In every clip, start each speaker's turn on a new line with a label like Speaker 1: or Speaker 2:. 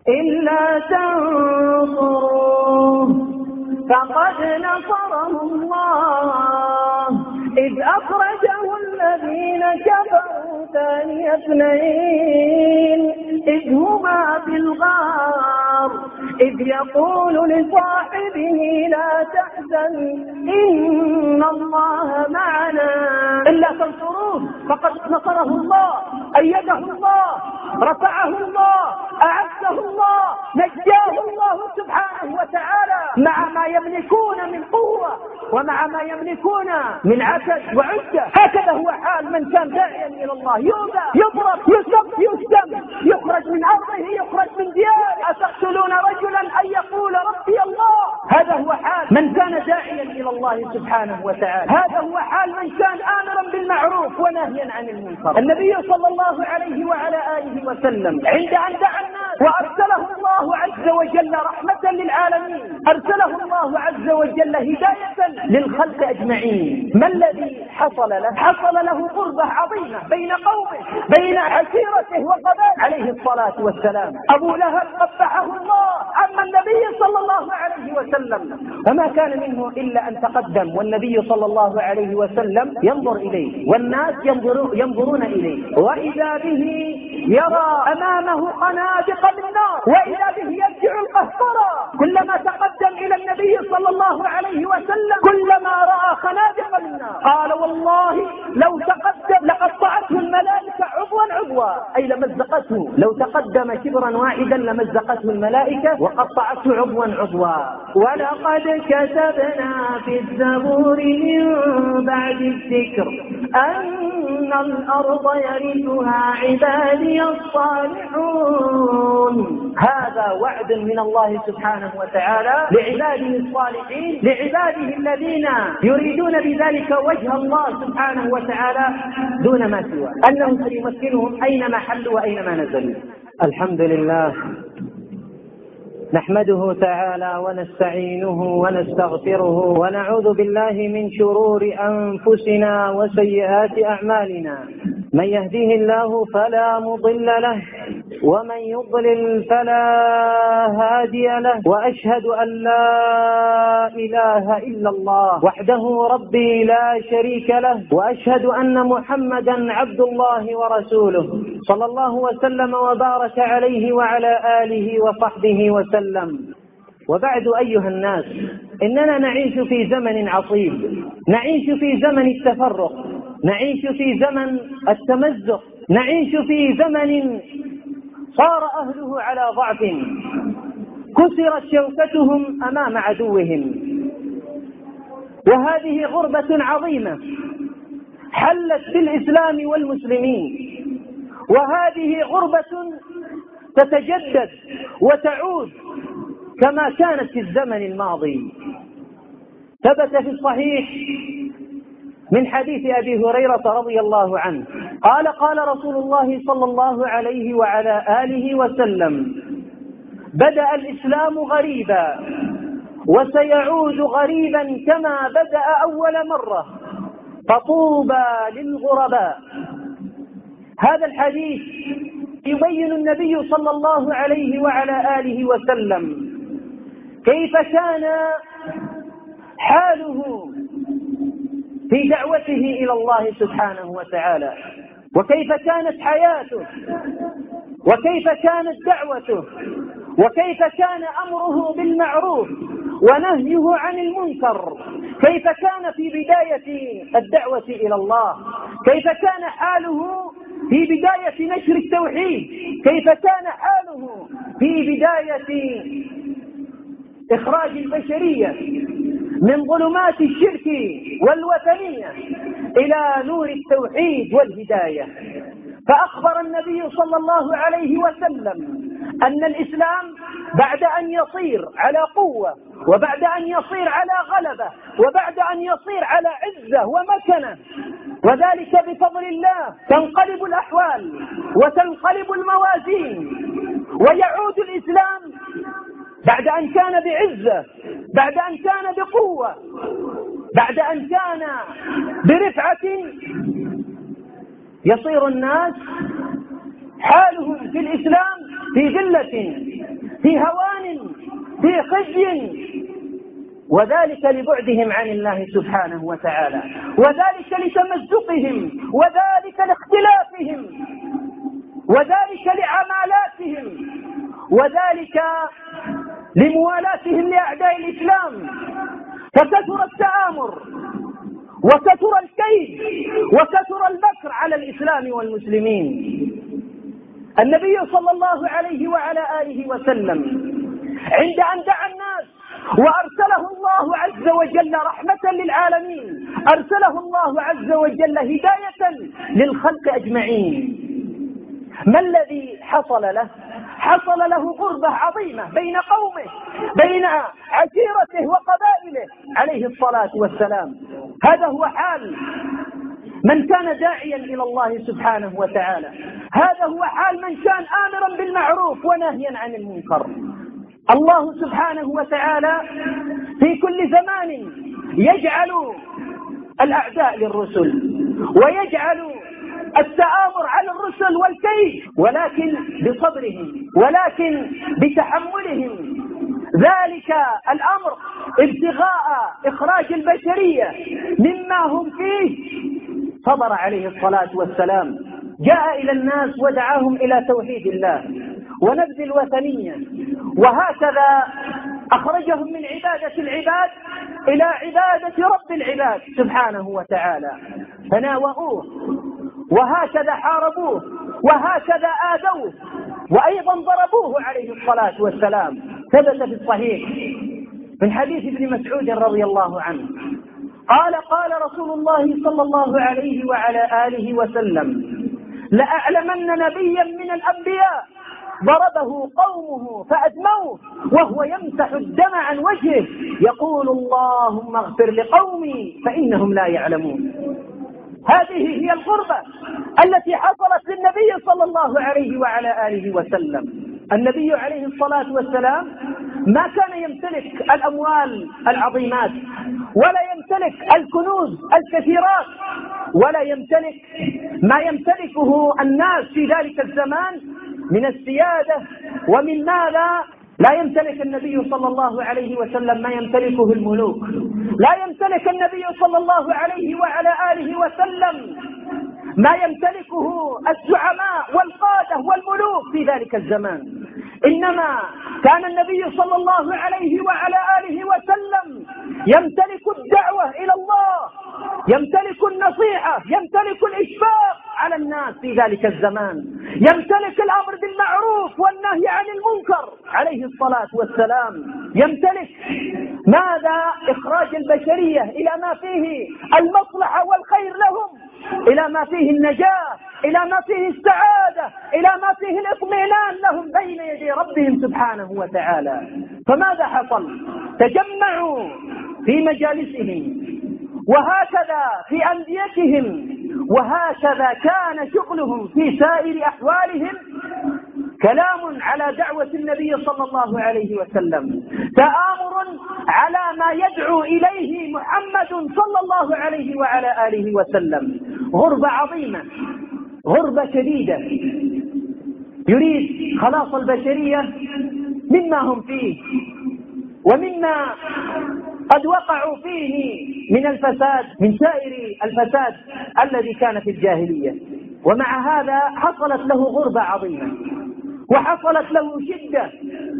Speaker 1: إلا تنصروه فقد نصره الله إذ أخرجه الذين كفروا ثاني اثنين إذ هما في الغار إذ يقول لصاحبه لا تحزن إن الله معنا إلا تنصروه فقد نصره الله أيده الله رفعه الله أعزه الله نجاه الله سبحانه وتعالى مع ما يملكون من قوة ومع ما يملكون من عدد وعدة. هكذا هو حال من كان داعيا إلى الله، يؤذى يضرب يسب يشتم يخرج من أرضه يخرج من دياره. أتقتلون رجلا أن يقول ربي الله؟ هذا هو حال من كان داعيا إلى الله سبحانه وتعالى، هذا هو حال من كان آمرا بالمعروف ونهيا عن المنكر. النبي صلى الله عليه وعلى آله وسلم عند أن دعا الناس وأرسله الله عز وجل رحمة للعالمين، أرسله الله عز وجل هداية للخلق أجمعين. ما الذي حصل له؟ حصل له قربة عظيمة بين قومه بين عشيرته وقبائله عليه الصلاة والسلام. أبو لهب قبحه الله عم النبي صلى الله عليه وسلم، فما كان منه إلا أن تقدم والنبي صلى الله عليه وسلم ينظر إليه والناس ينظرون إليه، وإذا به يرى أمامه قنادق من نار، وإذا به يرجع القهقرى. كلما تقدم إلى النبي صلى الله عليه وسلم كلما رأى خنادق من نار قال والله لو تقدم لقطعته الملائكة عضوا أي لمزقته، لو تقدم شبرا واحدا لمزقته الملائكة وقطعته عضوا. ولقد كتبنا في الزبور من بعد الذكر أن الأرض يرثها عبادي الصالحون. هذا وعد من الله سبحانه وتعالى لعباده الصالحين، لعباده الذين يريدون بذلك وجه الله سبحانه وتعالى دون ما سواه، أنه سيمكنهم أينما حلوا وأينما نزلوا. الحمد لله نحمده تعالى ونستعينه ونستغفره ونعوذ بالله من شرور أنفسنا وسيئات أعمالنا. من يهديه الله فلا مضل له ومن يضلل فلا هادي له، وأشهد أن لا إله إلا الله وحده ربي لا شريك له، وأشهد أن محمدا عبد الله ورسوله صلى الله وسلم وبارك عليه وعلى آله وصحبه وسلم. وبعد أيها الناس، إننا نعيش في زمن عصيب، نعيش في زمن التفرق، نعيش في زمن التمزق، نعيش في زمن صار أهله على ضعف، كسرت شوكتهم أمام عدوهم. وهذه غربة عظيمة حلت بالإسلام والمسلمين، وهذه غربة تتجدد وتعود كما كانت في الزمن الماضي. ثبت في الصحيح من حديث أبي هريرة رضي الله عنه قال قال رسول الله صلى الله عليه وعلى آله وسلم: بدأ الإسلام غريبا وسيعود غريبا كما بدأ أول مرة، فطوبى للغرباء. هذا الحديث يبين النبي صلى الله عليه وعلى آله وسلم كيف كان حاله في دعوته إلى الله سبحانه وتعالى، وكيف كانت حياته، وكيف كانت دعوته، وكيف كان أمره بالمعروف ونهيه عن المنكر، كيف كان في بداية الدعوة إلى الله، كيف كان حاله في بداية نشر التوحيد، كيف كان حاله في بداية إخراج البشرية من ظلمات الشرك والوثنية إلى نور التوحيد والهداية. فأخبر النبي صلى الله عليه وسلم أن الإسلام بعد أن يصير على قوة، وبعد أن يصير على غلبة، وبعد أن يصير على عزة ومكنة، وذلك بفضل الله، تنقلب الأحوال وتنقلب الموازين، ويعود الإسلام بعد أن كان بعزة، بعد أن كان بقوة، بعد أن كان برفعة، يصير الناس حالهم في الإسلام في ذلة،
Speaker 2: في هوان، في خزي، وذلك لبعدهم عن الله سبحانه وتعالى، وذلك لتمزقهم، وذلك لاختلافهم، وذلك لعمالاتهم، وذلك لموالاتهم لأعداء الإسلام. فكثر التآمر وكثر الكيد وكثر المكر على الإسلام والمسلمين. النبي صلى الله عليه وعلى آله وسلم عند أن دعا الناس وأرسله الله عز وجل رحمة للعالمين، أرسله الله عز وجل هداية للخلق أجمعين، ما الذي حصل له؟ حصل له غربة عظيمة بين قومه، بين عشيرته وقبائله عليه الصلاة والسلام. هذا هو حال من كان داعيا إلى الله سبحانه وتعالى، هذا هو حال من كان آمرا بالمعروف وناهيا عن المنكر. الله سبحانه وتعالى في كل زمان يجعل الأعداء للرسل ويجعل التآمر على الرسل والكيد، ولكن بصبرهم، ولكن بتحملهم ذلك الأمر ابتغاء إخراج البشرية مما هم فيه. صبر عليه الصلاة والسلام، جاء إلى الناس ودعاهم إلى توحيد الله ونبذ الوثنية، وهكذا أخرجهم من عبادة العباد إلى عبادة رب العباد سبحانه وتعالى، فناوؤوه، وهكذا حاربوه، وهكذا آذوه، وأيضا ضربوه عليه الصلاة والسلام. ثبت في الصحيح من حديث ابن مسعود رضي الله عنه قال: قال رسول الله صلى الله عليه وعلى آله وسلم: لأعلمن نبيا من الأنبياء ضربه قومه فأدموه وهو يمسح الدم عن وجهه يقول: اللهم اغفر لقومي فإنهم لا يعلمون. هذه هي الغربة التي حصلت للنبي صلى الله عليه وعلى آله وسلم. النبي عليه الصلاة والسلام ما كان يمتلك الأموال العظيمات، ولا يمتلك الكنوز الكثيرات، ولا يمتلك ما يمتلكه الناس في ذلك الزمان من السيادة ومن ماذا. لا يمتلك النبي صلى الله عليه وسلم ما يمتلكه الملوك، لا يمتلك النبي صلى الله عليه وعلى آله وسلم ما يمتلكه الزعماء والقادة والملوك في ذلك الزمان، إنما كان النبي صلى الله عليه وعلى آله وسلم يمتلك الدعوة إلى الله، يمتلك النصيحة، يمتلك الإشفاق على الناس في ذلك الزمان، يمتلك الأمر بالمعروف والنهي عن المنكر عليه الصلاة والسلام، يمتلك ماذا؟ إخراج البشرية إلى ما فيه المصلحة والخير لهم، إلى ما فيه النجاة، إلى ما فيه السعادة، إلى ما فيه الإطمئنان لهم بين يدي ربهم سبحانه وتعالى. فماذا حصل؟ تجمعوا في مجالسهم، وهكذا في أنديتهم، وهكذا كان شغلهم في سائر أحوالهم كلام على دعوة النبي صلى الله عليه وسلم، تآمر على ما يدعو إليه محمد صلى الله عليه وعلى آله وسلم. غربة عظيمة، غربة شديدة، يريد خلاص البشرية مما هم فيه ومما قد وقعوا فيه من الفساد، من سائر الفساد الذي كان في الجاهلية. ومع هذا حصلت له غربة عظيمة، وحصلت له شدة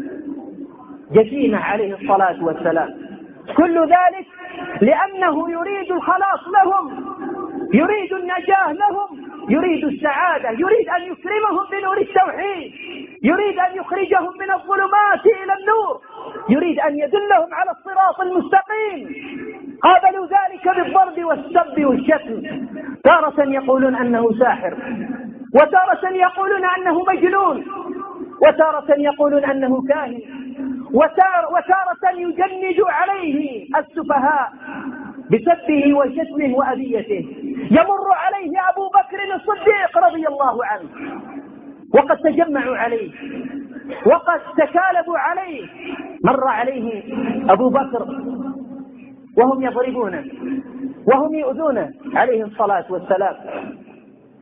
Speaker 2: جسيمة عليه الصلاة والسلام. كل ذلك لأنه يريد الخلاص لهم، يريد النجاة لهم، يريد السعادة، يريد أن يكرمهم بنور التوحيد، يريد أن يخرجهم من الظلمات إلى النور، يريد أن يدلهم على الصراط المستقيم. قابلوا ذلك بالضرب والسب والشتم، تارة يقولون أنه ساحر، وتارة يقولون أنه مجنون، وتارة يقولون أنه كاهن، وتارة يجند عليه السفهاء بسبه وشتمه وأذيته. يمر عليه أبو بكر الصديق رضي الله عنه وقد تجمعوا عليه وقد تكالبوا عليه، مر عليه أبو بكر وهم يضربونه وهم يؤذونه عليه الصلاة والسلام،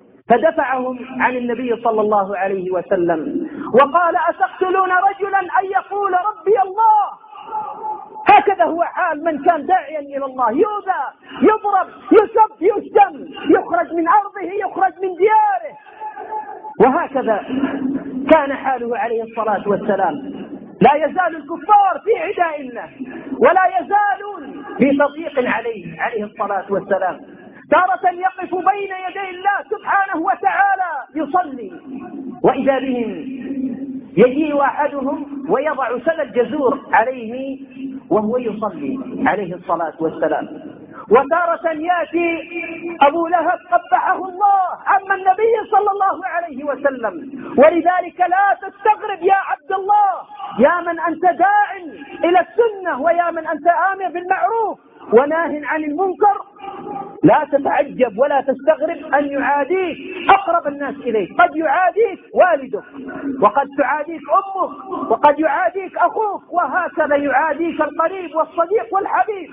Speaker 2: فدفعهم عن النبي صلى الله عليه وسلم وقال: أتقتلون رجلا أن حال من كان داعيا إلى الله يؤذى، يضرب، يسب، يشتم، يخرج من أرضه، يخرج من دياره. وهكذا كان حاله عليه الصلاة والسلام. لا يزال الكفار في عداء الله، ولا يزالون في تضييق عليه الصلاة والسلام. تارة يقف بين يدي الله سبحانه وتعالى يصلي، وإذا بهم يجيء أحدهم ويضع سل الجزور عليه وهو يصلي عليه الصلاة والسلام. وتارة يأتي أبو لهب قبحه الله عم النبي صلى الله عليه وسلم. ولذلك لا تستغرب يا عبد الله، يا من أنت داع إلى السنة ويا من أنت آمر بالمعروف وناه عن المنكر، لا تتعجب ولا تستغرب أن يعاديك أقرب الناس إليك. قد يعاديك والدك، وقد تعاديك أمك، وقد يعاديك أخوك، وهكذا يعاديك القريب والصديق والحبيب.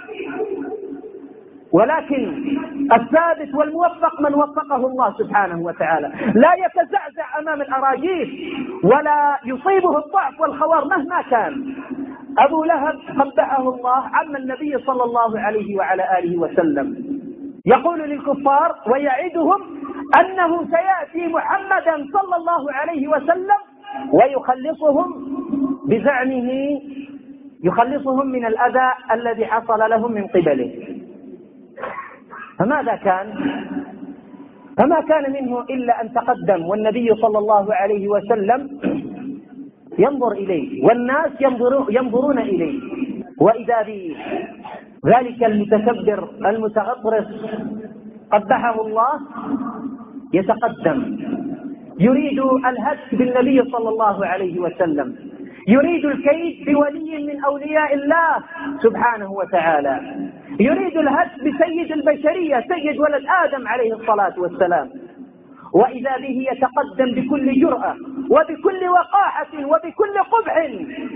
Speaker 2: ولكن الثابت والموفق من وفقه الله سبحانه وتعالى، لا يتزعزع أمام الأراجيف ولا يصيبه الضعف والخوار مهما كان. أبو لهب قبحه الله عم النبي صلى الله عليه وعلى آله وسلم، يقول للكفار ويعدهم أنه سيأتي محمدا صلى الله عليه وسلم ويخلصهم بزعمه، يخلصهم من الأذى الذي حصل لهم من قبله. فماذا كان؟ فما كان منه إلا أن تقدم والنبي صلى الله عليه وسلم ينظر إليه والناس ينظرون إليه، وإذا بذلك المتكبر المتغطرس قبحه الله يتقدم يريد الهتك بالنبي صلى الله عليه وسلم، يريد الكيد بولي من أولياء الله سبحانه وتعالى، يريد الهتك بسيد البشرية سيد ولد آدم عليه الصلاة والسلام. وإذا به يتقدم بكل جرأة وبكل وقاحة وبكل قبح،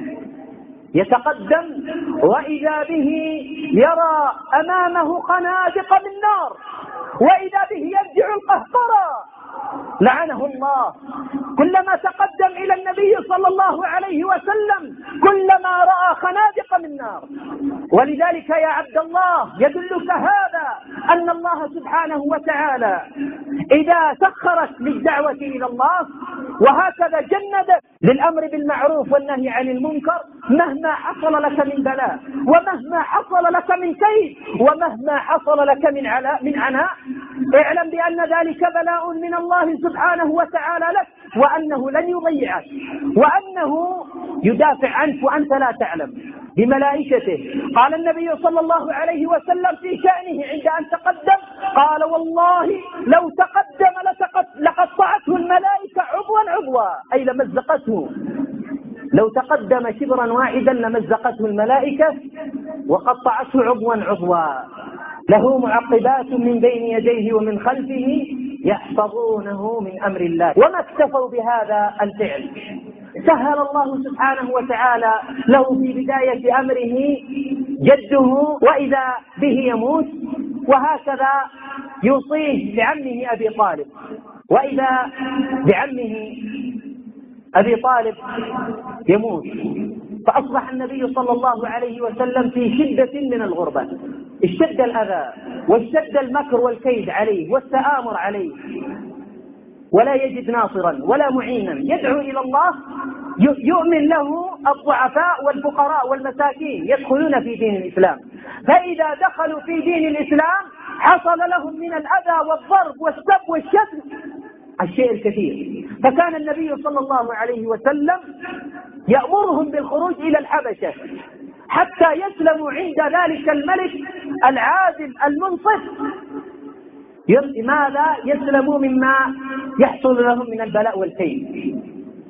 Speaker 2: يتقدم وإذا به يرى أمامه خنادق من نار، وإذا به يرجع القهقرى لعنه الله. كلما تقدم إلى النبي صلى الله عليه وسلم كلما رأى خنادق من نار. ولذلك يا عبد الله يدلك هذا أن الله سبحانه وتعالى إذا سخرت للدعوة إلى الله وهكذا جندت للأمر بالمعروف والنهي عن المنكر، مهما حصل لك من بلاء ومهما حصل لك من كيد ومهما حصل لك من عناء، اعلم بأن ذلك بلاء من الله سبحانه وتعالى لك، وأنه لن يضيعك، وأنه يدافع عنك وأنت لا تعلم بملائكته. قال النبي صلى الله عليه وسلم في شأنه عند أن تقدم، قال والله لو تقدم لقطعته الملائكة عضوا أي لمزقته. لو تقدم شبرا واحدا لمزقته الملائكة وقطعته عضوا. له معقبات من بين يديه ومن خلفه يحفظونه من أمر الله. وما اكتفوا بهذا الفعل، سهل الله سبحانه وتعالى له في بداية أمره جده وإذا به يموت، وهكذا يوصيه بعمه أبي طالب، وإذا بعمه أبي طالب يموت، فأصبح النبي صلى الله عليه وسلم في شدة من الغربة، اشتد الأذى واشتد المكر والكيد عليه والتآمر عليه، ولا يجد ناصرا ولا معينا يدعو إلى الله يؤمن له الضعفاء والفقراء والمساكين يدخلون في دين الإسلام. فإذا دخلوا في دين الإسلام حصل لهم من الأذى والضرب والسب والشتم الشيء الكثير. فكان النبي صلى الله عليه وسلم يأمرهم بالخروج إلى الحبشة حتى يسلموا عند ذلك الملك العادل المنصف، ماذا يسلموا مما يحصل لهم من البلاء والكيد.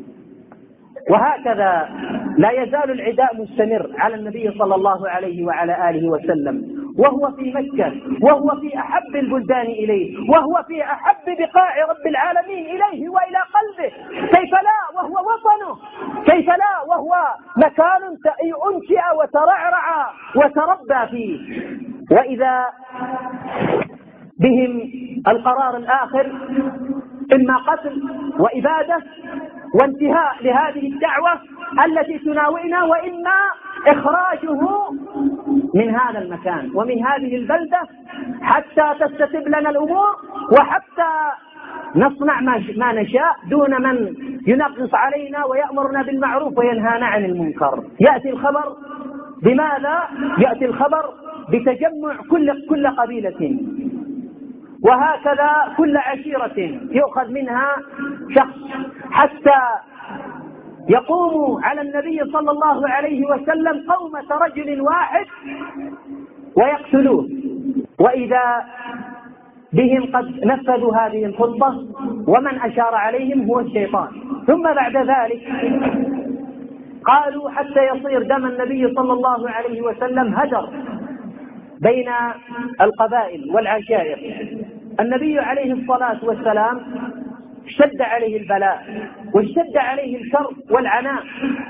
Speaker 2: وهكذا لا يزال العداء مستمر على النبي صلى الله عليه وعلى آله وسلم، وهو في مكة، وهو في أحب البلدان إليه، وهو في أحب بقاع رب العالمين إليه وإلى قلبه. كيف لا وهو وطنه، كيف لا وهو مكان أنشئ وترعرع وتربى فيه. وإذا بهم القرار الآخر إما قتل وإبادة وانتهاء لهذه الدعوة التي تناوئنا، وإما إخراجه من هذا المكان ومن هذه البلدة حتى تستتب لنا الأمور وحتى نصنع ما نشاء دون من ينقص علينا ويأمرنا بالمعروف وينهانا عن المنكر. يأتي الخبر بماذا؟ يأتي الخبر بتجمع كل قبيلة، وهكذا كل عشيرة يؤخذ منها شخص حتى يقوم على النبي صلى الله عليه وسلم قومة رجل واحد ويقتلوه، وإذا بهم قد نفذوا هذه الخطة ومن أشار عليهم هو الشيطان. ثم بعد ذلك قالوا حتى يصير دم النبي صلى الله عليه وسلم هدر بين القبائل والعشائر. النبي عليه الصلاة والسلام اشتد عليه البلاء واشتد عليه الكرب والعناء،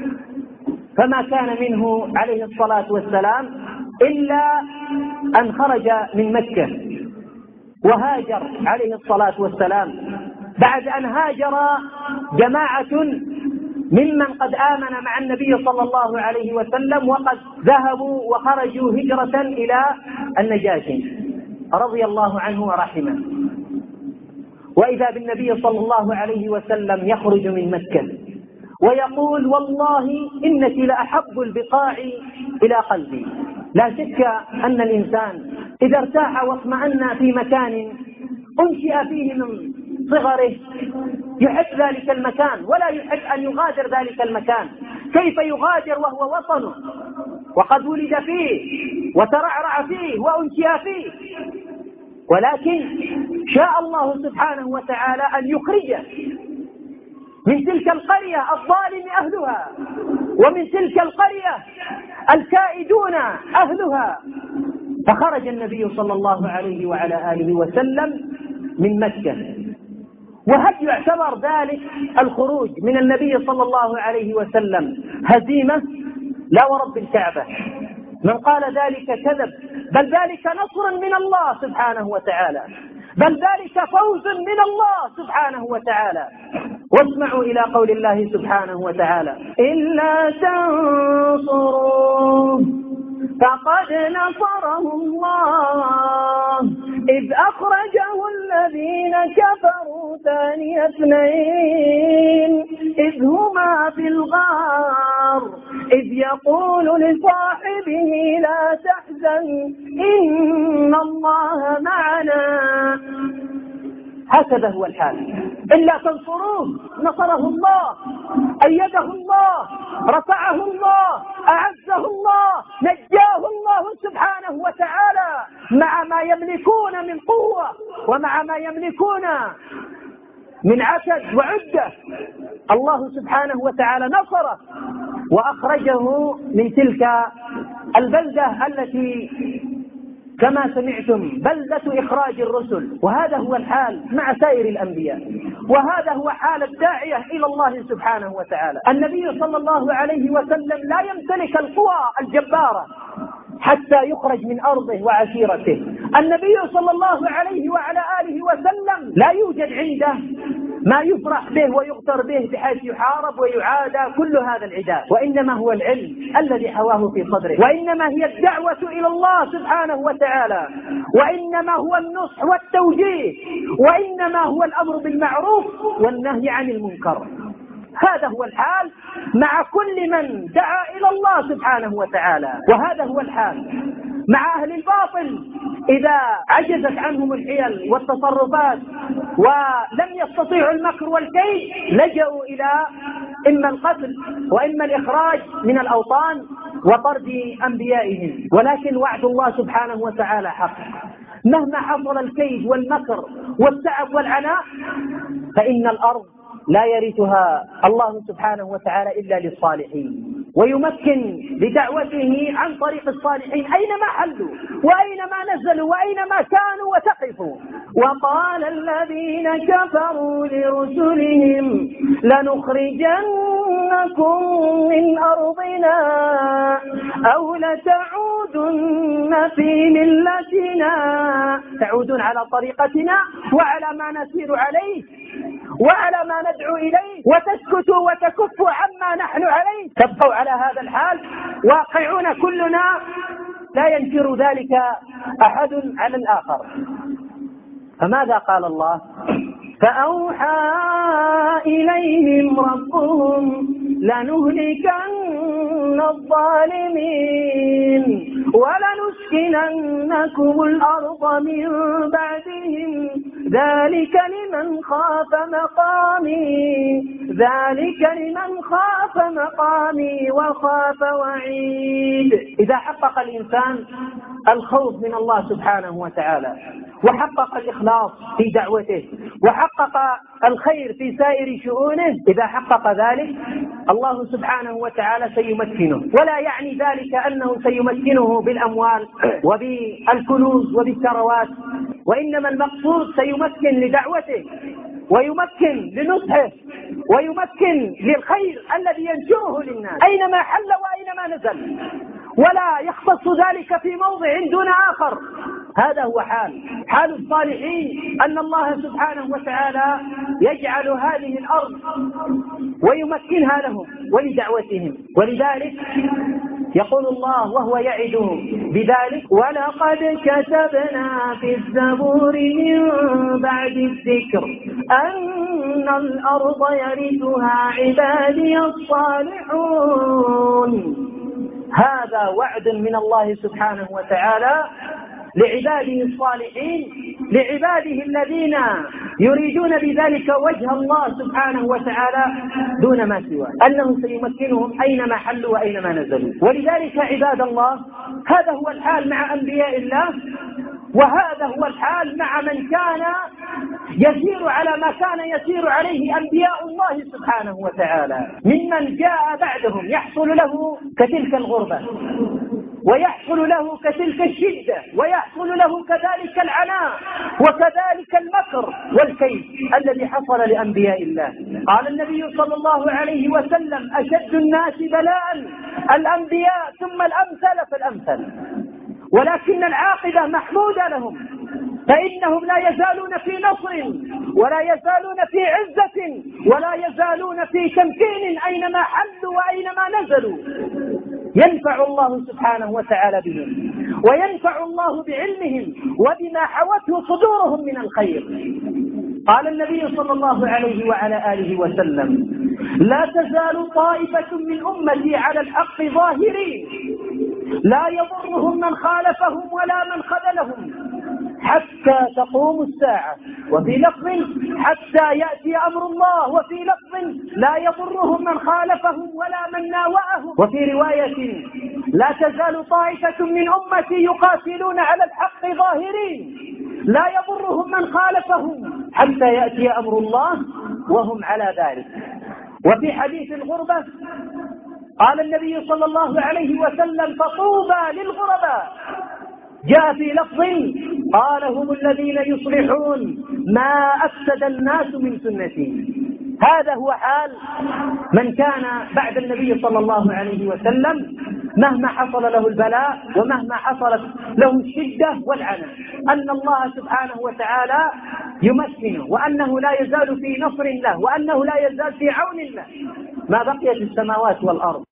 Speaker 2: فما كان منه عليه الصلاة والسلام إلا أن خرج من مكة وهاجر عليه الصلاة والسلام بعد أن هاجر جماعة ممن قد آمن مع النبي صلى الله عليه وسلم وقد ذهبوا وخرجوا هجرة إلى النجاشي رضي الله عنه ورحمه. وإذا بالنبي صلى الله عليه وسلم يخرج من مكة ويقول والله إنك لأحب البقاع إلى قلبي. لا شك أن الإنسان إذا ارتاح واطمأن في مكان أنشئ فيه من صغره يحب ذلك المكان ولا يحب أن يغادر ذلك المكان. كيف يغادر وهو وطنه وقد ولد فيه وترعرع فيه وأنشئ فيه؟ ولكن شاء الله سبحانه وتعالى أن يخرجه من تلك القرية الظالم أهلها ومن تلك القرية الكائدون أهلها. فخرج النبي صلى الله عليه وعلى آله وسلم من مكة. وهل يعتبر ذلك الخروج من النبي صلى الله عليه وسلم هزيمة؟ لا ورب الكعبة، من قال ذلك كذب، بل ذلك نصر من الله سبحانه وتعالى، بل ذلك فوز من الله سبحانه وتعالى. واسمعوا إلى قول الله سبحانه وتعالى: إلا تنصروه فقد نصره الله إذ أخرجه الذين كفروا ثاني اثنين إذ هما في الغار إذ يقول لصاحبه لا تحزن إن الله معنا. هكذا هو الحال. إلا تنصروه نصره الله، أيده الله، رفعه الله، أعزه الله، نجاه الله سبحانه وتعالى مع ما يملكون من قوة ومع ما يملكون من عتد وعدة. الله سبحانه وتعالى نصره وأخرجه من تلك البلدة التي كما سمعتم بلدة إخراج الرسل. وهذا هو الحال مع سائر الأنبياء، وهذا هو حال الداعية إلى الله سبحانه وتعالى. النبي صلى الله عليه وسلم لا يمتلك القوى الجبارة حتى يخرج من أرضه وعشيرته. النبي صلى الله عليه وعلى آله وسلم لا يوجد عنده ما يفرح به ويغتر به بحيث يحارب ويعادى كل هذا العداء، وإنما هو العلم الذي حواه في صدره، وإنما هي الدعوة إلى الله سبحانه وتعالى، وإنما هو النصح والتوجيه، وإنما هو الأمر بالمعروف والنهي عن المنكر. هذا هو الحال مع كل من دعا إلى الله سبحانه وتعالى، وهذا هو الحال مع أهل الباطل إذا عجزت عنهم الحيل والتصرفات ولم يستطيعوا المكر والكيد لجأوا إلى إما القتل وإما الإخراج من الأوطان وطرد أنبيائهم. ولكن وعد الله سبحانه وتعالى حق، مهما حصل الكيد والمكر والتعب والعناء فإن الأرض لا يرثها الله سبحانه وتعالى إلا للصالحين، ويمكن لدعوته عن طريق الصالحين أينما حلوا وأينما نزلوا وأينما كانوا وتقفوا. وقال الذين كفروا لرسلهم لنخرجنكم من أرضنا أو لتعودن في ملتنا، تعودون على طريقتنا وعلى ما نسير عليه وعلى ما ندعو إليه، وتسكتوا وتكفوا عما نحن عليه، تبقوا على هذا الحال واقعون كلنا لا ينكر ذلك أحد على الآخر. فماذا قال الله؟ فأوحى إليهم ربهم لنهلكن الظالمين ولنسكننكم الأرض من بعدهم ذلك لمن خاف مقامي وخاف وعيد. إذا حقق الإنسان الخوف من الله سبحانه وتعالى وحقق الإخلاص في دعوته وحقق الخير في سائر شؤونه، إذا حقق ذلك الله سبحانه وتعالى سيمكنه، ولا يعني ذلك أنه سيمكنه بالأموال وبالكنوز وبالثروات، وإنما المقصود سيمكن لدعوته ويمكن لنصحه ويمكن للخير الذي ينشره للناس أينما حل وأينما نزل، ولا يختص ذلك في موضع دون آخر. هذا هو حال الصالحين، أن الله سبحانه وتعالى يجعل هذه الأرض ويمكنها لهم ولدعوتهم. ولذلك يقول الله وهو يعد بذلك: ولقد كتبنا في الزبور من بعد الذكر أن الأرض يرثها عبادي الصالحون. هذا وعد من الله سبحانه وتعالى لعباده الصالحين، لعباده الذين يريدون بذلك وجه الله سبحانه وتعالى دون ما سواه، أنه سيمكنهم أينما حلوا وأينما نزلوا. ولذلك عباد الله، هذا هو الحال مع أنبياء الله، وهذا هو الحال مع من كان يسير على ما كان يسير عليه أنبياء الله سبحانه وتعالى ممن جاء بعدهم، يحصل له كتلك الغربة ويحصل له كتلك الشدة ويحصل له كذلك العناء وكذلك المكر والكيد الذي حصل لأنبياء الله. قال النبي صلى الله عليه وسلم: أشد الناس بلاء الأنبياء ثم الأمثل فالأمثل، ولكن العاقبة محمودة لهم، فإنهم لا يزالون في نصر ولا يزالون في عزة ولا يزالون في تمكين أينما حلوا وأينما نزلوا. ينفع الله سبحانه وتعالى بهم، وينفع الله بعلمهم وبما حوته صدورهم من الخير. قال النبي صلى الله عليه وعلى آله وسلم: لا تزال طائفة من أمتي على الحق ظاهرين لا يضرهم من خالفهم ولا من خذلهم حتى تقوم الساعة. وفي لفظ: حتى يأتي أمر الله. وفي لفظ: لا يضرهم من خالفهم ولا من ناوأهم. وفي رواية: لا تزال طائفة من أمتي يقاتلون على الحق ظاهرين لا يضرهم من خالفهم حتى يأتي أمر الله وهم على ذلك. وفي حديث الغربة قال النبي صلى الله عليه وسلم: فطوبى للغرباء. جاء في لفظ: قال: هم الذين يصلحون ما أفسد الناس من سنتي. هذا هو حال من كان بعد النبي صلى الله عليه وسلم، مهما حصل له البلاء ومهما حصلت له الشدة والعناء، أن الله سبحانه وتعالى يمكنه، وأنه لا يزال في نصر الله، وأنه لا يزال في عون الله ما بقيت السماوات والأرض.